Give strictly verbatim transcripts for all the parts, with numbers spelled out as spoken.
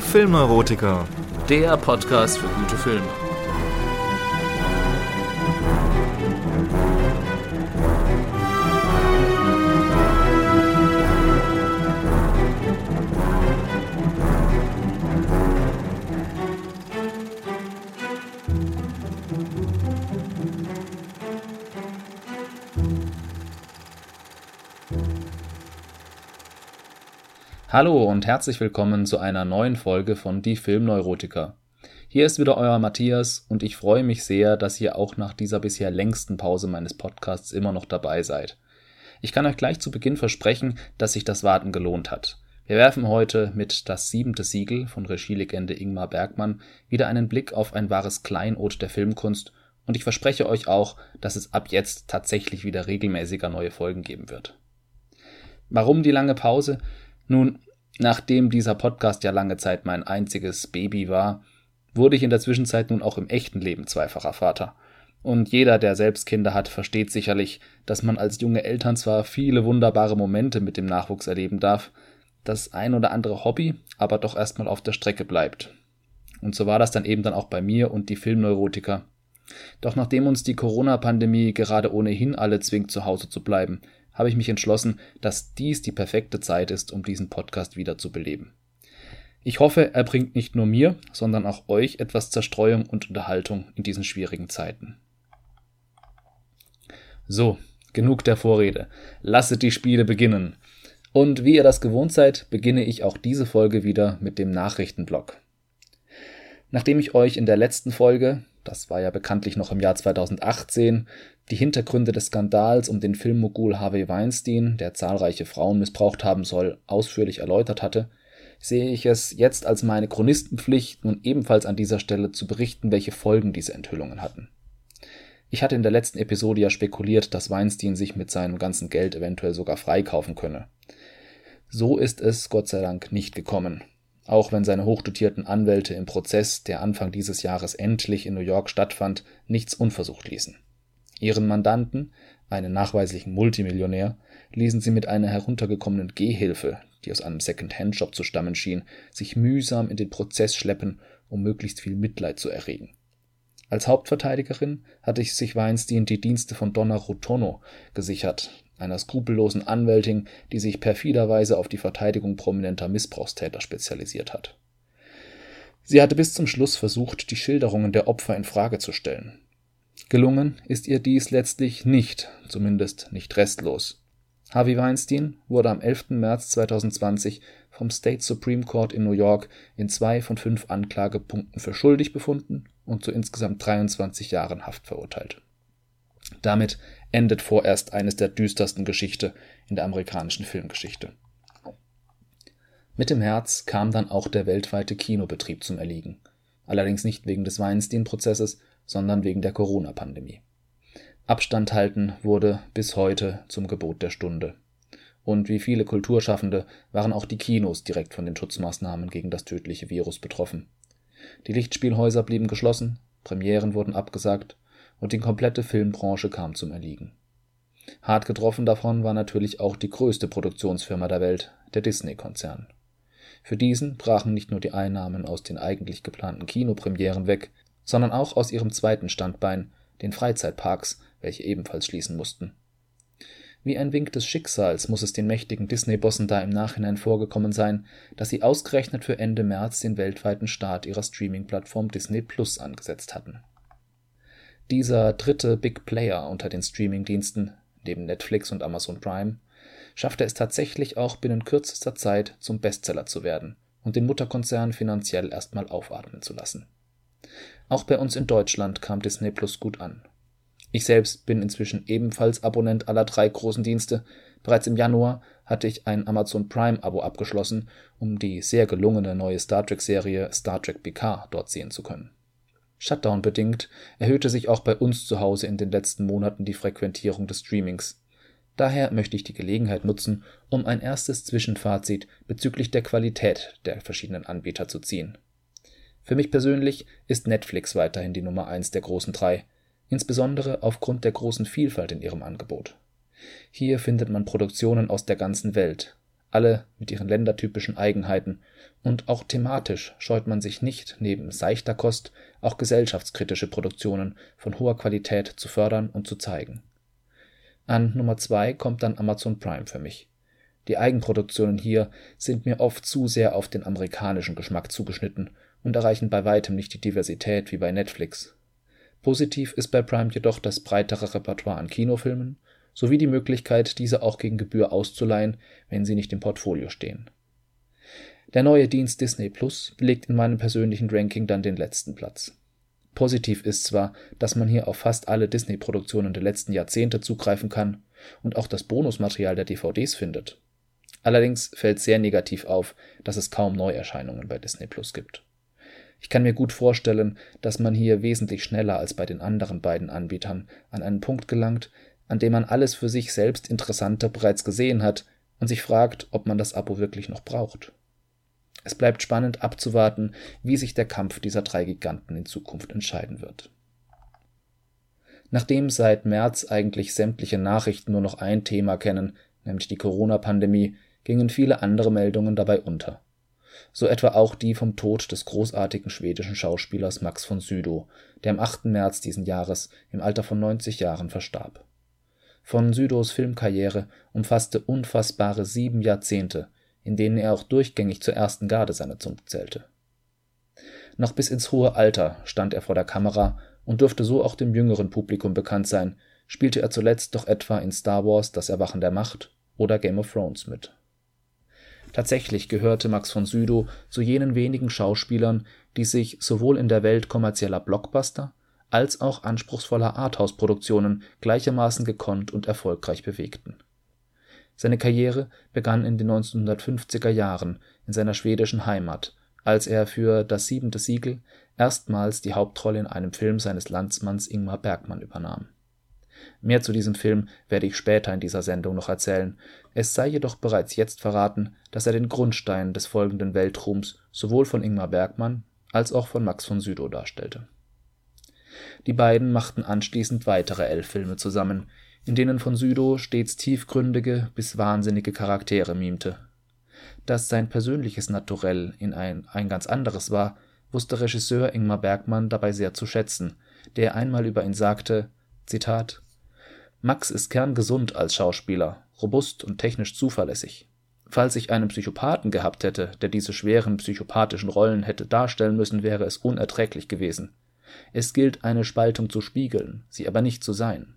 Filmneurotiker, der Podcast für gute Filme. Hallo und herzlich willkommen zu einer neuen Folge von Die Filmneurotiker. Hier ist wieder euer Matthias und ich freue mich sehr, dass ihr auch nach dieser bisher längsten Pause meines Podcasts immer noch dabei seid. Ich kann euch gleich zu Beginn versprechen, dass sich das Warten gelohnt hat. Wir werfen heute mit Das siebente Siegel von Regielegende Ingmar Bergman wieder einen Blick auf ein wahres Kleinod der Filmkunst und ich verspreche euch auch, dass es ab jetzt tatsächlich wieder regelmäßiger neue Folgen geben wird. Warum die lange Pause? Nun, nachdem dieser Podcast ja lange Zeit mein einziges Baby war, wurde ich in der Zwischenzeit nun auch im echten Leben zweifacher Vater. Und jeder, der selbst Kinder hat, versteht sicherlich, dass man als junge Eltern zwar viele wunderbare Momente mit dem Nachwuchs erleben darf, das ein oder andere Hobby aber doch erstmal auf der Strecke bleibt. Und so war das dann eben dann auch bei mir und die Filmneurotiker. Doch nachdem uns die Corona-Pandemie gerade ohnehin alle zwingt, zu Hause zu bleiben, habe ich mich entschlossen, dass dies die perfekte Zeit ist, um diesen Podcast wieder zu beleben. Ich hoffe, er bringt nicht nur mir, sondern auch euch etwas Zerstreuung und Unterhaltung in diesen schwierigen Zeiten. So, genug der Vorrede. Lasset die Spiele beginnen. Und wie ihr das gewohnt seid, beginne ich auch diese Folge wieder mit dem Nachrichtenblock. Nachdem ich euch in der letzten Folge, das war ja bekanntlich noch im Jahr zweitausendachtzehn, die Hintergründe des Skandals um den Filmmogul Harvey Weinstein, der zahlreiche Frauen missbraucht haben soll, ausführlich erläutert hatte, sehe ich es jetzt als meine Chronistenpflicht, nun ebenfalls an dieser Stelle zu berichten, welche Folgen diese Enthüllungen hatten. Ich hatte in der letzten Episode ja spekuliert, dass Weinstein sich mit seinem ganzen Geld eventuell sogar freikaufen könne. So ist es Gott sei Dank nicht gekommen. Auch wenn seine hochdotierten Anwälte im Prozess, der Anfang dieses Jahres endlich in New York stattfand, nichts unversucht ließen. Ihren Mandanten, einen nachweislichen Multimillionär, ließen sie mit einer heruntergekommenen Gehhilfe, die aus einem Second-Hand-Shop zu stammen schien, sich mühsam in den Prozess schleppen, um möglichst viel Mitleid zu erregen. Als Hauptverteidigerin hatte sich Weinstein die Dienste von Donna Rotunno gesichert, einer skrupellosen Anwältin, die sich perfiderweise auf die Verteidigung prominenter Missbrauchstäter spezialisiert hat. Sie hatte bis zum Schluss versucht, die Schilderungen der Opfer in Frage zu stellen. Gelungen ist ihr dies letztlich nicht, zumindest nicht restlos. Harvey Weinstein wurde am elften März zweitausendzwanzig vom State Supreme Court in New York in zwei von fünf Anklagepunkten für schuldig befunden und zu insgesamt dreiundzwanzig Jahren Haft verurteilt. Damit endet vorerst eines der düstersten Geschichte in der amerikanischen Filmgeschichte. Mit dem März kam dann auch der weltweite Kinobetrieb zum Erliegen. Allerdings nicht wegen des Weinstein-Prozesses, sondern wegen der Corona-Pandemie. Abstand halten wurde bis heute zum Gebot der Stunde. Und wie viele Kulturschaffende waren auch die Kinos direkt von den Schutzmaßnahmen gegen das tödliche Virus betroffen. Die Lichtspielhäuser blieben geschlossen, Premieren wurden abgesagt und die komplette Filmbranche kam zum Erliegen. Hart getroffen davon war natürlich auch die größte Produktionsfirma der Welt, der Disney-Konzern. Für diesen brachen nicht nur die Einnahmen aus den eigentlich geplanten Kinopremieren weg, sondern auch aus ihrem zweiten Standbein, den Freizeitparks, welche ebenfalls schließen mussten. Wie ein Wink des Schicksals muss es den mächtigen Disney-Bossen da im Nachhinein vorgekommen sein, dass sie ausgerechnet für Ende März den weltweiten Start ihrer Streaming-Plattform Disney Plus angesetzt hatten. Dieser dritte Big Player unter den Streaming-Diensten, neben Netflix und Amazon Prime, schaffte es tatsächlich auch binnen kürzester Zeit zum Bestseller zu werden und den Mutterkonzern finanziell erstmal aufatmen zu lassen. Auch bei uns in Deutschland kam Disney Plus gut an. Ich selbst bin inzwischen ebenfalls Abonnent aller drei großen Dienste. Bereits im Januar hatte ich ein Amazon Prime-Abo abgeschlossen, um die sehr gelungene neue Star Trek-Serie Star Trek Picard dort sehen zu können. Shutdown-bedingt erhöhte sich auch bei uns zu Hause in den letzten Monaten die Frequentierung des Streamings. Daher möchte ich die Gelegenheit nutzen, um ein erstes Zwischenfazit bezüglich der Qualität der verschiedenen Anbieter zu ziehen. Für mich persönlich ist Netflix weiterhin die Nummer eins der großen drei, insbesondere aufgrund der großen Vielfalt in ihrem Angebot. Hier findet man Produktionen aus der ganzen Welt, alle mit ihren ländertypischen Eigenheiten, und auch thematisch scheut man sich nicht, neben seichter Kost auch gesellschaftskritische Produktionen von hoher Qualität zu fördern und zu zeigen. An Nummer zwei kommt dann Amazon Prime für mich. Die Eigenproduktionen hier sind mir oft zu sehr auf den amerikanischen Geschmack zugeschnitten und erreichen bei weitem nicht die Diversität wie bei Netflix. Positiv ist bei Prime jedoch das breitere Repertoire an Kinofilmen sowie die Möglichkeit, diese auch gegen Gebühr auszuleihen, wenn sie nicht im Portfolio stehen. Der neue Dienst Disney Plus belegt in meinem persönlichen Ranking dann den letzten Platz. Positiv ist zwar, dass man hier auf fast alle Disney-Produktionen der letzten Jahrzehnte zugreifen kann und auch das Bonusmaterial der D V Ds findet. Allerdings fällt sehr negativ auf, dass es kaum Neuerscheinungen bei Disney Plus gibt. Ich kann mir gut vorstellen, dass man hier wesentlich schneller als bei den anderen beiden Anbietern an einen Punkt gelangt, an dem man alles für sich selbst Interessante bereits gesehen hat und sich fragt, ob man das Abo wirklich noch braucht. Es bleibt spannend abzuwarten, wie sich der Kampf dieser drei Giganten in Zukunft entscheiden wird. Nachdem seit März eigentlich sämtliche Nachrichten nur noch ein Thema kennen, nämlich die Corona-Pandemie, gingen viele andere Meldungen dabei unter. So etwa auch die vom Tod des großartigen schwedischen Schauspielers Max von Sydow, der am achten März diesen Jahres im Alter von neunzig Jahren verstarb. Von Sydows Filmkarriere umfasste unfassbare sieben Jahrzehnte, in denen er auch durchgängig zur ersten Garde seiner Zunft zählte. Noch bis ins hohe Alter stand er vor der Kamera und dürfte so auch dem jüngeren Publikum bekannt sein, spielte er zuletzt doch etwa in Star Wars Das Erwachen der Macht oder Game of Thrones mit. Tatsächlich gehörte Max von Sydow zu jenen wenigen Schauspielern, die sich sowohl in der Welt kommerzieller Blockbuster als auch anspruchsvoller Arthouse-Produktionen gleichermaßen gekonnt und erfolgreich bewegten. Seine Karriere begann in den neunzehnhundertfünfziger Jahren in seiner schwedischen Heimat, als er für Das siebente Siegel erstmals die Hauptrolle in einem Film seines Landsmanns Ingmar Bergman übernahm. Mehr zu diesem Film werde ich später in dieser Sendung noch erzählen, es sei jedoch bereits jetzt verraten, dass er den Grundstein des folgenden Weltruhms sowohl von Ingmar Bergman als auch von Max von Sydow darstellte. Die beiden machten anschließend weitere elf Filme zusammen, in denen von Sydow stets tiefgründige bis wahnsinnige Charaktere mimte. Dass sein persönliches Naturell in ein, ein ganz anderes war, wusste Regisseur Ingmar Bergman dabei sehr zu schätzen, der einmal über ihn sagte, Zitat, »Max ist kerngesund als Schauspieler, robust und technisch zuverlässig. Falls ich einen Psychopathen gehabt hätte, der diese schweren psychopathischen Rollen hätte darstellen müssen, wäre es unerträglich gewesen. Es gilt, eine Spaltung zu spiegeln, sie aber nicht zu sein.«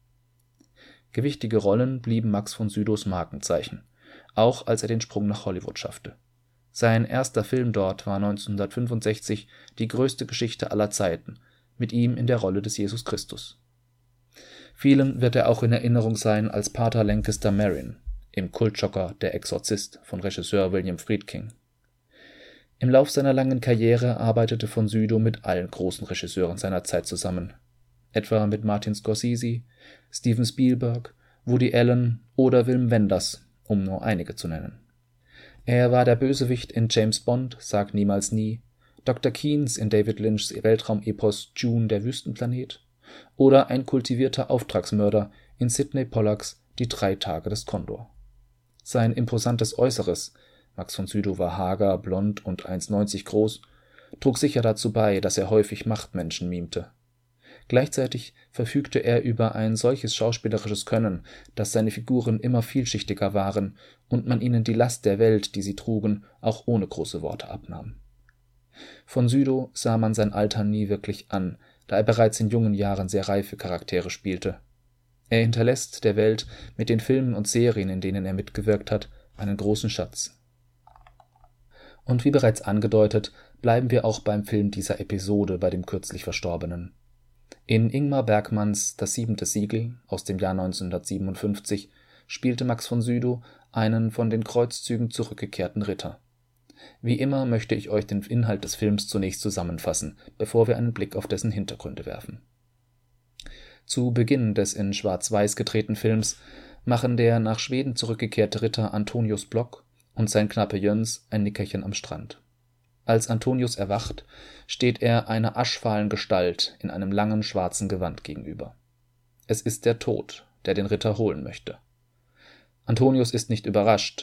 Gewichtige Rollen blieben Max von Sydows Markenzeichen, auch als er den Sprung nach Hollywood schaffte. Sein erster Film dort war neunzehnhundertfünfundsechzig Die größte Geschichte aller Zeiten, mit ihm in der Rolle des Jesus Christus. Vielen wird er auch in Erinnerung sein als Pater Lancaster Merrin, im Kultschocker Der Exorzist von Regisseur William Friedkin. Im Lauf seiner langen Karriere arbeitete von Sydow mit allen großen Regisseuren seiner Zeit zusammen, etwa mit Martin Scorsese, Steven Spielberg, Woody Allen oder Wim Wenders, um nur einige zu nennen. Er war der Bösewicht in James Bond, Sag niemals nie, Doktor Keynes in David Lynchs Weltraumepos Dune, der Wüstenplanet oder ein kultivierter Auftragsmörder in Sidney Pollacks Die drei Tage des Kondor. Sein imposantes Äußeres, Max von Sydow war hager, blond und eins Komma neunzig groß, trug sicher dazu bei, dass er häufig Machtmenschen mimte. Gleichzeitig verfügte er über ein solches schauspielerisches Können, dass seine Figuren immer vielschichtiger waren und man ihnen die Last der Welt, die sie trugen, auch ohne große Worte abnahm. Von Sydow sah man sein Alter nie wirklich an, da er bereits in jungen Jahren sehr reife Charaktere spielte. Er hinterlässt der Welt mit den Filmen und Serien, in denen er mitgewirkt hat, einen großen Schatz. Und wie bereits angedeutet, bleiben wir auch beim Film dieser Episode bei dem kürzlich Verstorbenen. In Ingmar Bergmans Das siebente Siegel aus dem Jahr neunzehnhundertsiebenundfünfzig spielte Max von Sydow einen von den Kreuzzügen zurückgekehrten Ritter. Wie immer möchte ich euch den Inhalt des Films zunächst zusammenfassen, bevor wir einen Blick auf dessen Hintergründe werfen. Zu Beginn des in Schwarz-Weiß gedrehten Films machen der nach Schweden zurückgekehrte Ritter Antonius Block und sein Knappe Jöns ein Nickerchen am Strand. Als Antonius erwacht, steht er einer aschfahlen Gestalt in einem langen schwarzen Gewand gegenüber. Es ist der Tod, der den Ritter holen möchte. Antonius ist nicht überrascht,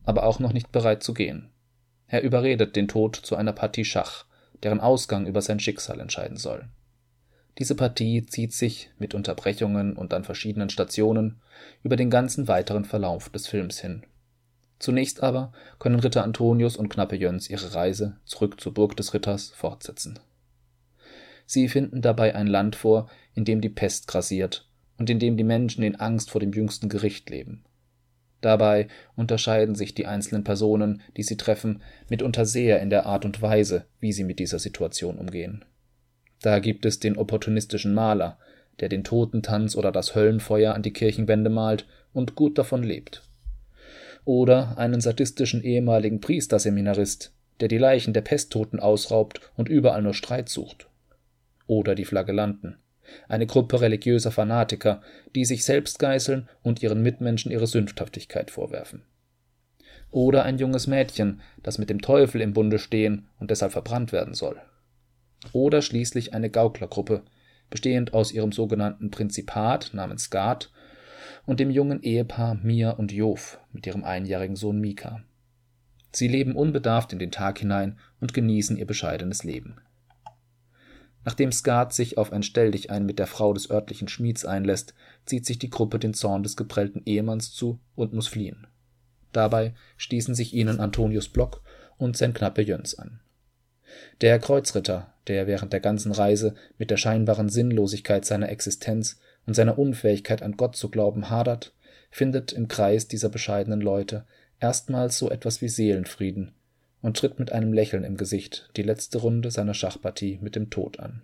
aber auch noch nicht bereit zu gehen. Er überredet den Tod zu einer Partie Schach, deren Ausgang über sein Schicksal entscheiden soll. Diese Partie zieht sich, mit Unterbrechungen und an verschiedenen Stationen, über den ganzen weiteren Verlauf des Films hin. Zunächst aber können Ritter Antonius und Knappe Jöns ihre Reise zurück zur Burg des Ritters fortsetzen. Sie finden dabei ein Land vor, in dem die Pest grassiert und in dem die Menschen in Angst vor dem jüngsten Gericht leben. Dabei unterscheiden sich die einzelnen Personen, die sie treffen, mitunter sehr in der Art und Weise, wie sie mit dieser Situation umgehen. Da gibt es den opportunistischen Maler, der den Totentanz oder das Höllenfeuer an die Kirchenwände malt und gut davon lebt. Oder einen sadistischen ehemaligen Priesterseminarist, der die Leichen der Pesttoten ausraubt und überall nur Streit sucht. Oder die Flagellanten, eine Gruppe religiöser Fanatiker, die sich selbst geißeln und ihren Mitmenschen ihre Sündhaftigkeit vorwerfen. Oder ein junges Mädchen, das mit dem Teufel im Bunde stehen und deshalb verbrannt werden soll. Oder schließlich eine Gauklergruppe, bestehend aus ihrem sogenannten Prinzipat namens Gad und dem jungen Ehepaar Mia und Jov mit ihrem einjährigen Sohn Mika. Sie leben unbedarft in den Tag hinein und genießen ihr bescheidenes Leben. Nachdem Skat sich auf ein Stelldichein mit der Frau des örtlichen Schmieds einlässt, zieht sich die Gruppe den Zorn des geprellten Ehemanns zu und muss fliehen. Dabei stießen sich ihnen Antonius Block und sein Knappe Jöns an. Der Kreuzritter, der während der ganzen Reise mit der scheinbaren Sinnlosigkeit seiner Existenz und seiner Unfähigkeit an Gott zu glauben hadert, findet im Kreis dieser bescheidenen Leute erstmals so etwas wie Seelenfrieden und tritt mit einem Lächeln im Gesicht die letzte Runde seiner Schachpartie mit dem Tod an.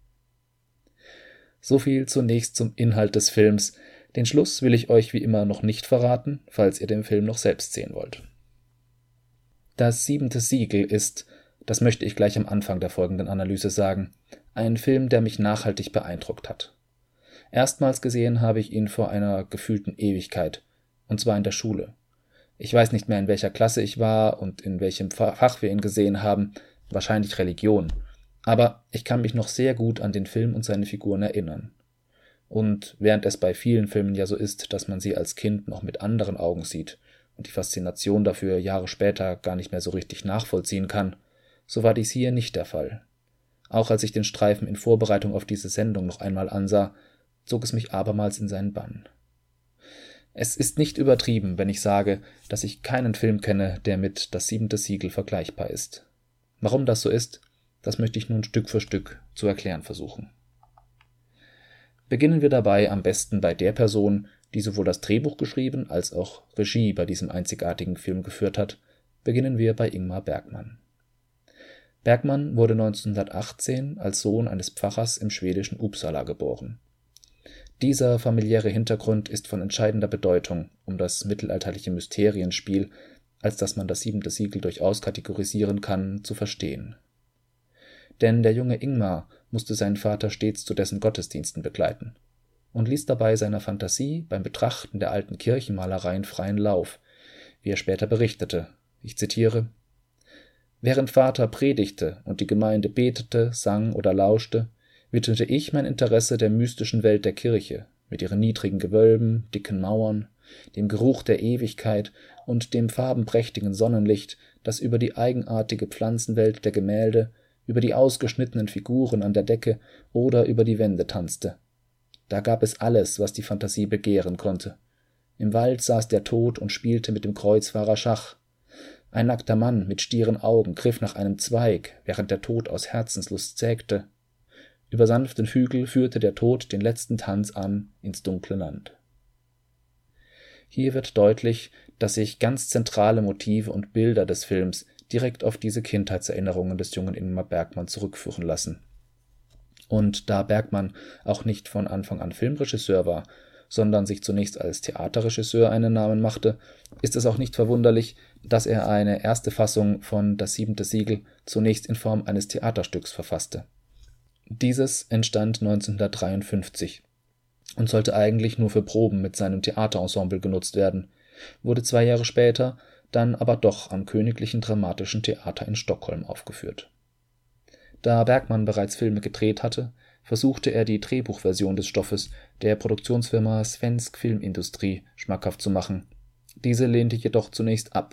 So viel zunächst zum Inhalt des Films. Den Schluss will ich euch wie immer noch nicht verraten, falls ihr den Film noch selbst sehen wollt. Das siebente Siegel ist, das möchte ich gleich am Anfang der folgenden Analyse sagen, ein Film, der mich nachhaltig beeindruckt hat. Erstmals gesehen habe ich ihn vor einer gefühlten Ewigkeit, und zwar in der Schule. Ich weiß nicht mehr, in welcher Klasse ich war und in welchem Fach wir ihn gesehen haben, wahrscheinlich Religion. Aber ich kann mich noch sehr gut an den Film und seine Figuren erinnern. Und während es bei vielen Filmen ja so ist, dass man sie als Kind noch mit anderen Augen sieht und die Faszination dafür Jahre später gar nicht mehr so richtig nachvollziehen kann, so war dies hier nicht der Fall. Auch als ich den Streifen in Vorbereitung auf diese Sendung noch einmal ansah, zog es mich abermals in seinen Bann. Es ist nicht übertrieben, wenn ich sage, dass ich keinen Film kenne, der mit Das siebente Siegel vergleichbar ist. Warum das so ist, das möchte ich nun Stück für Stück zu erklären versuchen. Beginnen wir dabei am besten bei der Person, die sowohl das Drehbuch geschrieben als auch Regie bei diesem einzigartigen Film geführt hat. Beginnen wir bei Ingmar Bergman. Bergman wurde neunzehnhundertachtzehn als Sohn eines Pfarrers im schwedischen Uppsala geboren. Dieser familiäre Hintergrund ist von entscheidender Bedeutung, um das mittelalterliche Mysterienspiel, als das man das siebente Siegel durchaus kategorisieren kann, zu verstehen. Denn der junge Ingmar musste seinen Vater stets zu dessen Gottesdiensten begleiten und ließ dabei seiner Fantasie beim Betrachten der alten Kirchenmalereien freien Lauf, wie er später berichtete, ich zitiere: Während Vater predigte und die Gemeinde betete, sang oder lauschte, widmete ich mein Interesse der mystischen Welt der Kirche, mit ihren niedrigen Gewölben, dicken Mauern, dem Geruch der Ewigkeit und dem farbenprächtigen Sonnenlicht, das über die eigenartige Pflanzenwelt der Gemälde, über die ausgeschnittenen Figuren an der Decke oder über die Wände tanzte. Da gab es alles, was die Fantasie begehren konnte. Im Wald saß der Tod und spielte mit dem Kreuzfahrer Schach. Ein nackter Mann mit stieren Augen griff nach einem Zweig, während der Tod aus Herzenslust sägte. Über sanften Hügel führte der Tod den letzten Tanz an ins dunkle Land. Hier wird deutlich, dass sich ganz zentrale Motive und Bilder des Films direkt auf diese Kindheitserinnerungen des jungen Ingmar Bergman zurückführen lassen. Und da Bergman auch nicht von Anfang an Filmregisseur war, sondern sich zunächst als Theaterregisseur einen Namen machte, ist es auch nicht verwunderlich, dass er eine erste Fassung von Das siebente Siegel zunächst in Form eines Theaterstücks verfasste. Dieses entstand neunzehnhundertdreiundfünfzig und sollte eigentlich nur für Proben mit seinem Theaterensemble genutzt werden, wurde zwei Jahre später dann aber doch am Königlichen Dramatischen Theater in Stockholm aufgeführt. Da Bergman bereits Filme gedreht hatte, versuchte er die Drehbuchversion des Stoffes der Produktionsfirma Svensk Filmindustri schmackhaft zu machen. Diese lehnte jedoch zunächst ab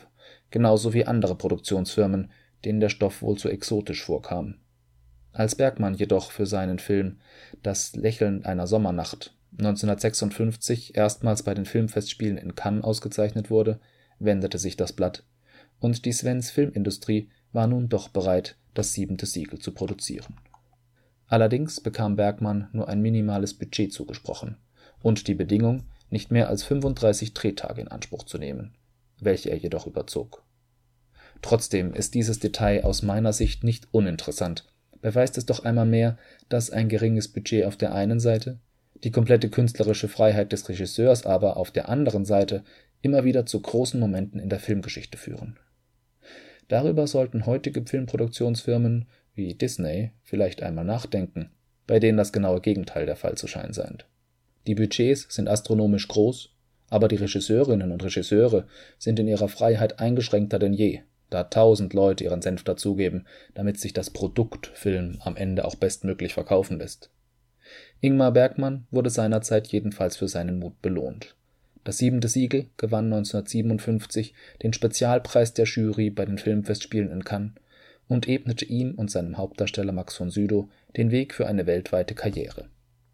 genauso wie andere Produktionsfirmen, denen der Stoff wohl zu exotisch vorkam. Als Bergman jedoch für seinen Film Das Lächeln einer Sommernacht neunzehnhundertsechsundfünfzig erstmals bei den Filmfestspielen in Cannes ausgezeichnet wurde, wendete sich das Blatt, und die Svens Filmindustrie war nun doch bereit, das siebente Siegel zu produzieren. Allerdings bekam Bergman nur ein minimales Budget zugesprochen und die Bedingung, nicht mehr als fünfunddreißig Drehtage in Anspruch zu nehmen, welche er jedoch überzog. Trotzdem ist dieses Detail aus meiner Sicht nicht uninteressant, beweist es doch einmal mehr, dass ein geringes Budget auf der einen Seite, die komplette künstlerische Freiheit des Regisseurs aber auf der anderen Seite immer wieder zu großen Momenten in der Filmgeschichte führen. Darüber sollten heutige Filmproduktionsfirmen wie Disney vielleicht einmal nachdenken, bei denen das genaue Gegenteil der Fall zu scheinen scheint. Die Budgets sind astronomisch groß, aber die Regisseurinnen und Regisseure sind in ihrer Freiheit eingeschränkter denn je, da tausend Leute ihren Senf dazugeben, damit sich das Produkt Film am Ende auch bestmöglich verkaufen lässt. Ingmar Bergman wurde seinerzeit jedenfalls für seinen Mut belohnt. Das siebente Siegel gewann neunzehnhundertsiebenundfünfzig den Spezialpreis der Jury bei den Filmfestspielen in Cannes und ebnete ihm und seinem Hauptdarsteller Max von Sydow den Weg für eine weltweite Karriere.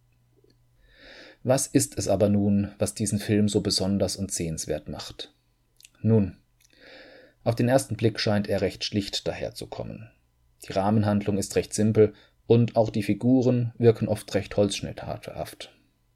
Was ist es aber nun, was diesen Film so besonders und sehenswert macht? Nun, auf den ersten Blick scheint er recht schlicht daherzukommen. Die Rahmenhandlung ist recht simpel und auch die Figuren wirken oft recht holzschnittarthaft.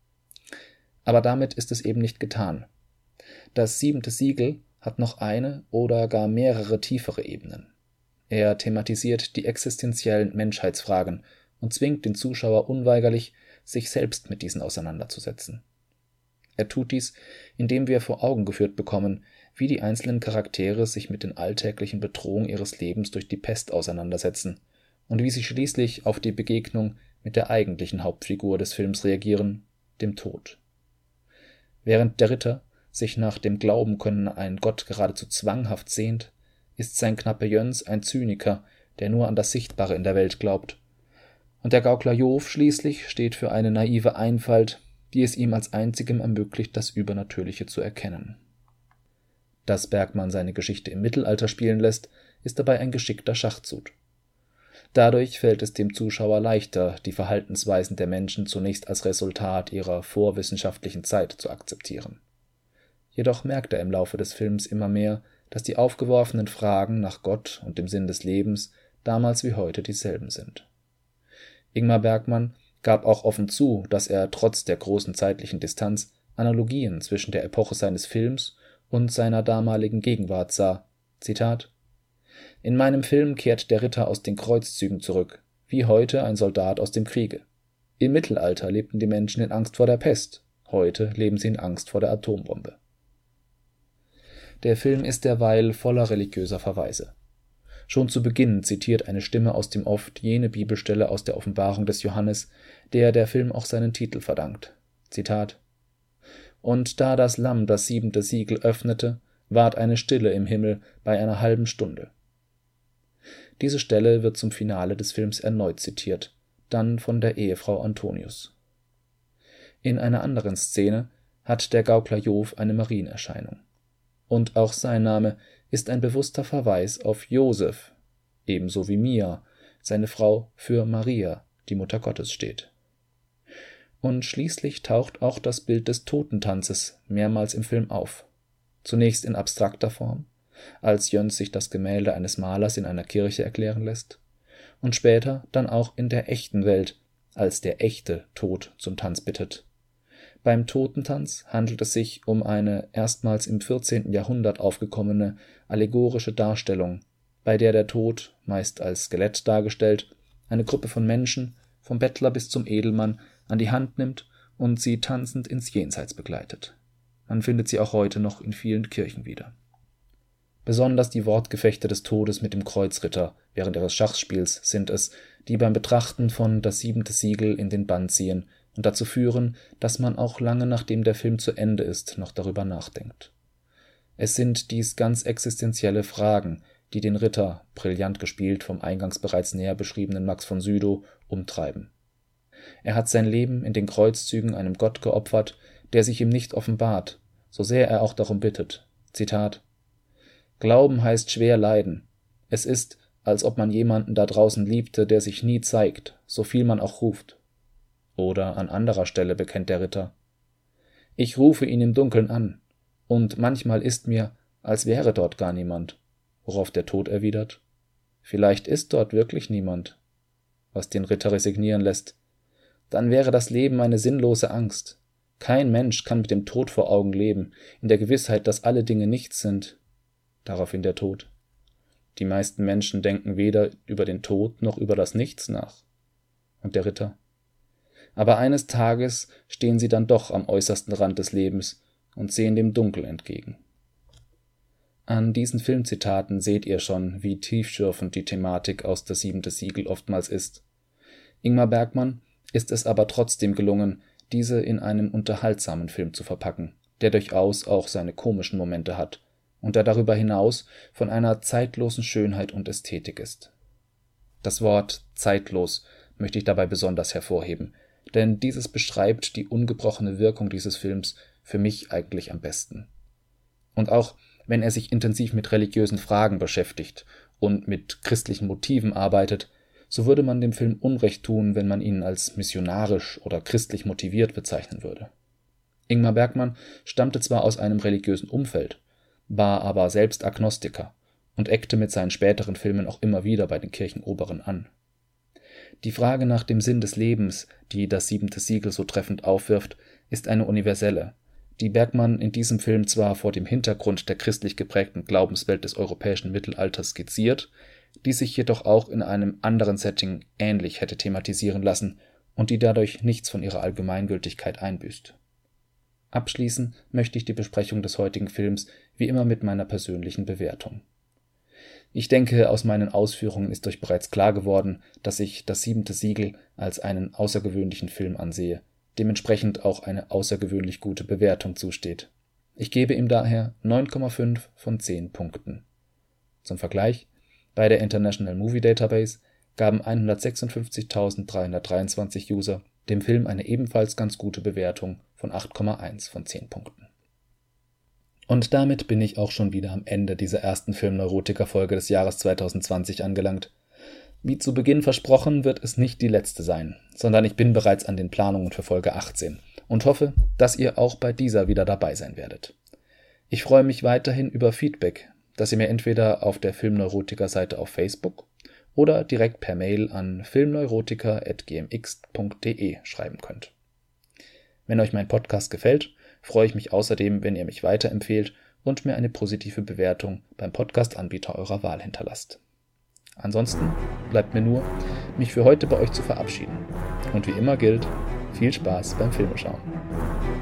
Aber damit ist es eben nicht getan. Das siebente Siegel hat noch eine oder gar mehrere tiefere Ebenen. Er thematisiert die existenziellen Menschheitsfragen und zwingt den Zuschauer unweigerlich, sich selbst mit diesen auseinanderzusetzen. Er tut dies, indem wir vor Augen geführt bekommen, wie die einzelnen Charaktere sich mit den alltäglichen Bedrohungen ihres Lebens durch die Pest auseinandersetzen und wie sie schließlich auf die Begegnung mit der eigentlichen Hauptfigur des Films reagieren, dem Tod. Während der Ritter sich nach dem Glaubenkönnen an einen Gott geradezu zwanghaft sehnt, ist sein Knappe Jöns ein Zyniker, der nur an das Sichtbare in der Welt glaubt. Und der Gaukler Jof schließlich steht für eine naive Einfalt, die es ihm als einzigem ermöglicht, das Übernatürliche zu erkennen. Dass Bergman seine Geschichte im Mittelalter spielen lässt, ist dabei ein geschickter Schachzug. Dadurch fällt es dem Zuschauer leichter, die Verhaltensweisen der Menschen zunächst als Resultat ihrer vorwissenschaftlichen Zeit zu akzeptieren. Jedoch merkt er im Laufe des Films immer mehr, dass die aufgeworfenen Fragen nach Gott und dem Sinn des Lebens damals wie heute dieselben sind. Ingmar Bergman gab auch offen zu, dass er trotz der großen zeitlichen Distanz Analogien zwischen der Epoche seines Films und seiner damaligen Gegenwart sah. Zitat: In meinem Film kehrt der Ritter aus den Kreuzzügen zurück, wie heute ein Soldat aus dem Kriege. Im Mittelalter lebten die Menschen in Angst vor der Pest, heute leben sie in Angst vor der Atombombe. Der Film ist derweil voller religiöser Verweise. Schon zu Beginn zitiert eine Stimme aus dem Off jene Bibelstelle aus der Offenbarung des Johannes, der der Film auch seinen Titel verdankt. Zitat: Und da das Lamm das siebente Siegel öffnete, ward eine Stille im Himmel bei einer halben Stunde. Diese Stelle wird zum Finale des Films erneut zitiert, dann von der Ehefrau Antonius. In einer anderen Szene hat der Gaukler Jof eine Marienerscheinung. Und auch sein Name ist ein bewusster Verweis auf Josef, ebenso wie Mia, seine Frau, für Maria, die Mutter Gottes, steht. Und schließlich taucht auch das Bild des Totentanzes mehrmals im Film auf. Zunächst in abstrakter Form, als Jöns sich das Gemälde eines Malers in einer Kirche erklären lässt, und später dann auch in der echten Welt, als der echte Tod zum Tanz bittet. Beim Totentanz handelt es sich um eine erstmals im vierzehnten Jahrhundert aufgekommene allegorische Darstellung, bei der der Tod, meist als Skelett dargestellt, eine Gruppe von Menschen, vom Bettler bis zum Edelmann, an die Hand nimmt und sie tanzend ins Jenseits begleitet. Man findet sie auch heute noch in vielen Kirchen wieder. Besonders die Wortgefechte des Todes mit dem Kreuzritter während ihres Schachspiels sind es, die beim Betrachten von Das siebente Siegel in den Bann ziehen und dazu führen, dass man auch lange nachdem der Film zu Ende ist, noch darüber nachdenkt. Es sind dies ganz existenzielle Fragen, die den Ritter, brillant gespielt vom eingangs bereits näher beschriebenen Max von Sydow, umtreiben. Er hat sein Leben in den Kreuzzügen einem Gott geopfert, der sich ihm nicht offenbart, so sehr er auch darum bittet. Zitat: Glauben heißt schwer leiden. Es ist, als ob man jemanden da draußen liebte, der sich nie zeigt, so viel man auch ruft. Oder an anderer Stelle bekennt der Ritter: Ich rufe ihn im Dunkeln an, und manchmal ist mir, als wäre dort gar niemand, worauf der Tod erwidert: Vielleicht ist dort wirklich niemand, was den Ritter resignieren lässt. Dann wäre das Leben eine sinnlose Angst. Kein Mensch kann mit dem Tod vor Augen leben, in der Gewissheit, dass alle Dinge nichts sind. Daraufhin der Tod: Die meisten Menschen denken weder über den Tod noch über das Nichts nach. Und der Ritter: Aber eines Tages stehen sie dann doch am äußersten Rand des Lebens und sehen dem Dunkel entgegen. An diesen Filmzitaten seht ihr schon, wie tiefschürfend die Thematik aus Das siebente Siegel oftmals ist. Ingmar Bergman ist es aber trotzdem gelungen, diese in einem unterhaltsamen Film zu verpacken, der durchaus auch seine komischen Momente hat und der darüber hinaus von einer zeitlosen Schönheit und Ästhetik ist. Das Wort zeitlos möchte ich dabei besonders hervorheben, denn dieses beschreibt die ungebrochene Wirkung dieses Films für mich eigentlich am besten. Und auch wenn er sich intensiv mit religiösen Fragen beschäftigt und mit christlichen Motiven arbeitet, so würde man dem Film Unrecht tun, wenn man ihn als missionarisch oder christlich motiviert bezeichnen würde. Ingmar Bergman stammte zwar aus einem religiösen Umfeld, war aber selbst Agnostiker und eckte mit seinen späteren Filmen auch immer wieder bei den Kirchenoberen an. Die Frage nach dem Sinn des Lebens, die Das siebente Siegel so treffend aufwirft, ist eine universelle, die Bergman in diesem Film zwar vor dem Hintergrund der christlich geprägten Glaubenswelt des europäischen Mittelalters skizziert, die sich jedoch auch in einem anderen Setting ähnlich hätte thematisieren lassen und die dadurch nichts von ihrer Allgemeingültigkeit einbüßt. Abschließen möchte ich die Besprechung des heutigen Films wie immer mit meiner persönlichen Bewertung. Ich denke, aus meinen Ausführungen ist euch bereits klar geworden, dass ich Das siebente Siegel als einen außergewöhnlichen Film ansehe, dementsprechend auch eine außergewöhnlich gute Bewertung zusteht. Ich gebe ihm daher neun Komma fünf von zehn Punkten. Zum Vergleich: Bei der International Movie Database gaben hundertsechsundfünfzigtausenddreihundertdreiundzwanzig User dem Film eine ebenfalls ganz gute Bewertung von acht Komma eins von zehn Punkten. Und damit bin ich auch schon wieder am Ende dieser ersten Filmneurotiker-Folge des Jahres zweitausendzwanzig angelangt. Wie zu Beginn versprochen, wird es nicht die letzte sein, sondern ich bin bereits an den Planungen für Folge achtzehn und hoffe, dass ihr auch bei dieser wieder dabei sein werdet. Ich freue mich weiterhin über Feedback, das ihr mir entweder auf der Filmneurotiker-Seite auf Facebook oder direkt per Mail an filmneurotiker at g m x punkt d e schreiben könnt. Wenn euch mein Podcast gefällt, freue ich mich außerdem, wenn ihr mich weiterempfehlt und mir eine positive Bewertung beim Podcast-Anbieter eurer Wahl hinterlasst. Ansonsten bleibt mir nur, mich für heute bei euch zu verabschieden. Und wie immer gilt, viel Spaß beim Filmeschauen.